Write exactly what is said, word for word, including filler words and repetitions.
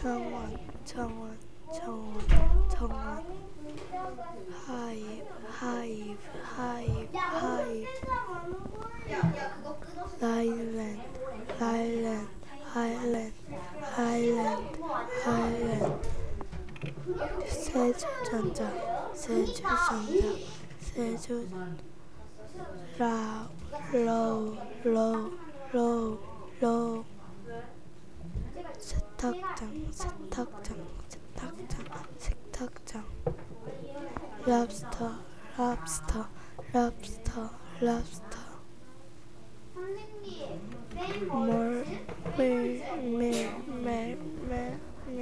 정원, 정원, 정원, 정원. 하이브, 하이브, 하이브, 하이브. 라일랜드, 라일랜드, 아일랜드, 아일랜드, 아일랜드. 세주전자, 세주전자, 세주. 라우, 로우, 로우, 로우, 로우. 세탁장, 세탁장, 세탁장, 세탁장. 랍스터, 랍스터, 랍스터, 랍스터. 몰, 밀, 밀, 밀,